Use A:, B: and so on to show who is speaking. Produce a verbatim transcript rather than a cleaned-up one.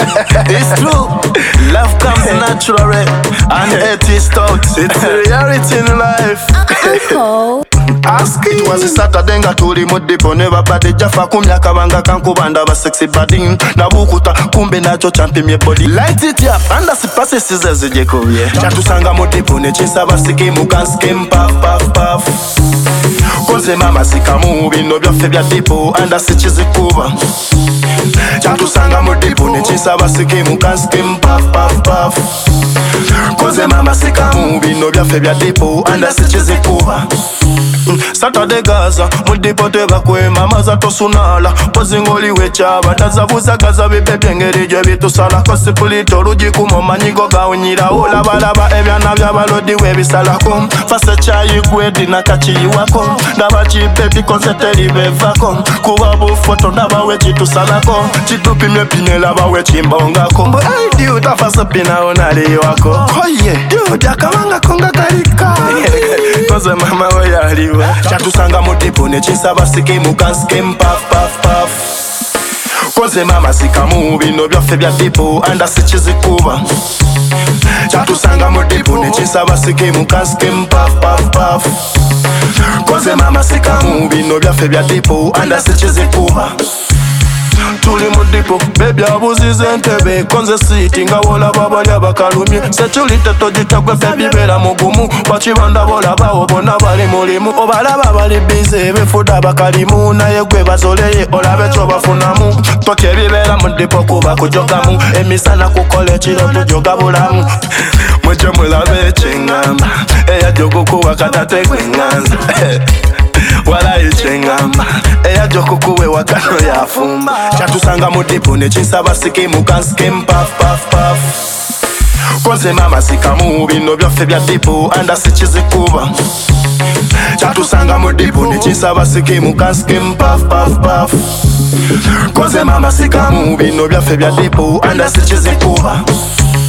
A: It's true. Love comes naturally and hate is taught. It's a reality in life. Ask it. It was a Saturday nga tuli mu dipo ne babadde jafa ku myaka banga kankubanda ba sexy badin na bukuta kumbe nacho champimye body. Light it up and the passes is as je koye. Chatusanga mu dipo ne chisaba sikimu kan skim puff puff puff. Koze mama sikamu bino byaffe bya dipo and asichizikuba. Chatusanga mu dipo ne chisaba sikimu kan skim puff puff puff. Koze mama sikamu bino byaffe bya dipo and asichizikuba. Saturday Gaza, mudipo teba kwe mama za tosunala pozingoli wechaba tazabuza gaza bibebe ngeri je bitusala kosi pulito ruji kumomanyigo gawunyira olabalaba ebyana byabalodi webisalako fasa chayi gwedi na kachiyi wako ndaba chipepi konseteri bevako kuba bufoto ndaba wechitusalako chitupimye pinela bawe chimbongako mbo ay diu tafasa pina onali wako oye diu jakamanga konga karika koze mama oyali Chatusanga mu dipo ne chisaba sikimu kan skim puff puff puff. Koze mama sikamu bino byaffe bya dipo and asichizikuba. Chatusanga mu dipo ne chisaba sikimu kan skim puff puff puff. Koze mama sikamu bino byaffe bya dipo and asichizikuba. Tuli mu dipo baby abuzize entebe konze siti nga wola babalya bakalumye setuli tetogita gwe fe bibera mugumu bakibanda bola bawo bonna bali mulimu obalaba bali bize befuda bakalimu naye gwe bazoleye olabe kyo bafunamu totya ebibera mu dipo kuba kujogamu emisana kukola ekiro tujoga bulamu mwejo mulabe ekyengamba eyajja okukuwa katate gwenganza wala ichengamba eya jokukuwe wakano yafumba chatusanga mu dipo ne chisaba sikimu kan skim puff puff puff. Koze mama sikamu bino byaffe bya dipo and asichizikuba. Chatusanga mu dipo ne chisaba sikimu kan skim puff puff puff. Koze mama sikamu bino byaffe bya dipo and asichizikuba.